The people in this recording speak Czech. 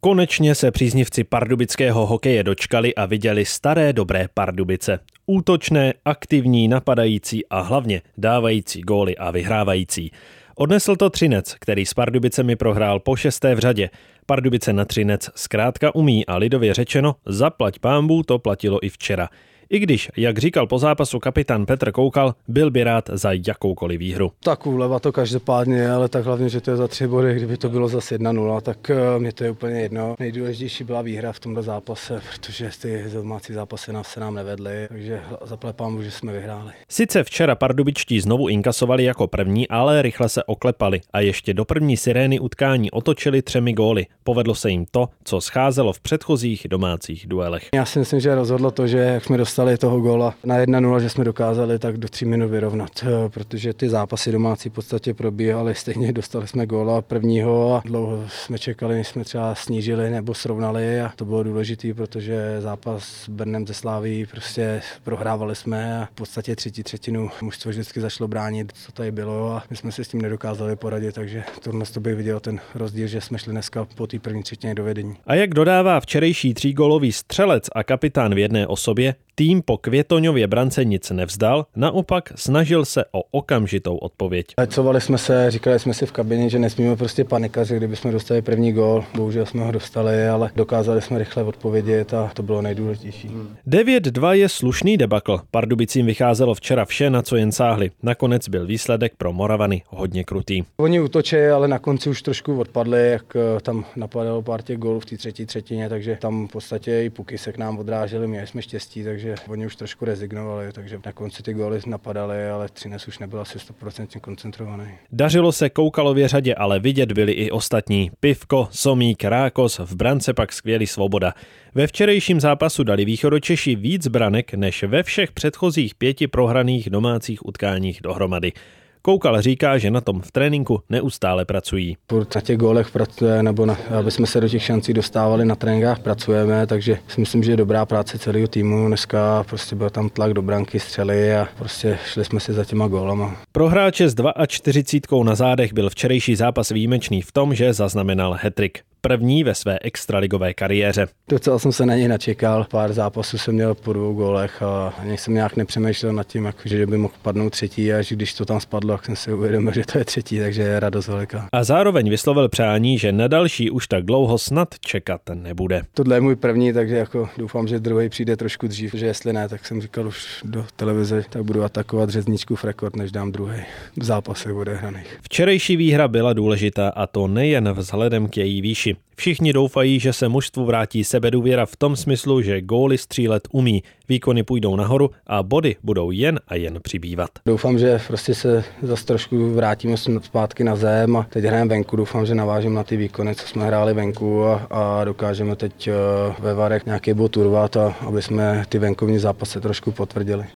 Konečně se příznivci pardubického hokeje dočkali a viděli staré dobré Pardubice. Útočné, aktivní, napadající a hlavně dávající góly a vyhrávající. Odnesl to Třinec, který s Pardubicemi prohrál po 6. v řadě. Pardubice na Třinec zkrátka umí a lidově řečeno zaplať pánbů to platilo i včera. I když, jak říkal po zápasu kapitán Petr Koukal, byl by rád za jakoukoliv výhru. Tak úleva to každopádně je, ale tak hlavně, že to je za 3 body, kdyby to bylo zase 1-0, tak mě to je úplně jedno. Nejdůležitější byla výhra v tomto zápase, protože ty domácí zápasy se nám nevedly, takže zaplepám, že jsme vyhráli. Sice včera pardubičtí znovu inkasovali jako první, ale rychle se oklepali a ještě do první sirény utkání otočili 3 góly. Povedlo se jim to, co scházelo v předchozích domácích duelech. Já si myslím, že rozhodlo to, že jak jsme dostali toho góla na 1-0, že jsme dokázali tak do 3 minut vyrovnat, protože ty zápasy domácí v podstatě probíhaly, stejně dostali jsme góla prvního a dlouho jsme čekali, než jsme třeba snížili nebo srovnali a to bylo důležité, protože zápas s Brnem ze Slaví prostě prohrávali jsme a v podstatě třetinu mužstvo vždycky začalo bránit, co tady bylo a my jsme si s tím nedokázali poradit, takže tohle to bych viděl ten rozdíl, že jsme šli dneska po té první třetině do vedení. A jak dodává včerejší 3gólový střelec a kapitán v jedné osobě, tým po Květoňově brance nic nevzdal, naopak snažil se o okamžitou odpověď. Hecovali jsme se, říkali jsme si v kabině, že nesmíme prostě panikařit, kdybychom dostali první gól. Bohužel jsme ho dostali, ale dokázali jsme rychle odpovědět a to bylo nejdůležitější. 9-2 je slušný debakl. Pardubicím vycházelo včera vše, na co jen sáhli. Nakonec byl výsledek pro Moravany hodně krutý. Oni útočí, ale na konci už trošku odpadli, jak tam napadalo pár těch gólů v té třetí třetině, takže tam v podstatě i puky se k nám odrážely, měli jsme štěstí, takže oni už trošku rezignovali, takže na konci ty góly napadaly, ale Třinec už nebyl asi 100% koncentrovaný. Dařilo se Koukalově řadě, ale vidět byli i ostatní. Pivko, Somík, Rákos, v brance pak skvělý Svoboda. Ve včerejším zápasu dali Východočeši víc branek než ve všech předchozích 5 prohraných domácích utkáních dohromady. Koukal říká, že na tom v tréninku neustále pracují. Furt na těch gólech pracuje, nebo aby jsme se do těch šancí dostávali na tréninkách, pracujeme, takže si myslím, že je dobrá práce celého týmu. Dneska prostě byl tam tlak do branky, střely a prostě šli jsme si za těma gólama. Pro hráče s 42 na zádech byl včerejší zápas výjimečný v tom, že zaznamenal hat-trick. První ve své extraligové kariéře. Docela jsem se na něj načekal. Pár zápasů jsem měl po 2 gólech a ani jsem nějak nepřemýšlel nad tím, že by mohl padnout třetí a že když to tam spadlo, tak jsem si uvědomil, že to je třetí, takže je radost velká. A zároveň vyslovil přání, že na další už tak dlouho snad čekat nebude. Tohle je můj první, takže jako doufám, že druhý přijde trošku dřív, že jestli ne, tak jsem říkal už do televize, tak budu atakovat Řezničkův rekord, než dám druhý v zápasech odehraných. Včerejší výhra byla důležitá a to nejen vzhledem k její výši. Všichni doufají, že se mužstvu vrátí sebedůvěra v tom smyslu, že góly střílet umí, výkony půjdou nahoru a body budou jen a jen přibývat. Doufám, že prostě se zase trošku vrátíme zpátky na zem a teď hrajeme venku. Doufám, že navážeme na ty výkony, co jsme hráli venku a dokážeme teď ve Varech nějaký bod urvat, a aby jsme ty venkovní zápasy trošku potvrdili.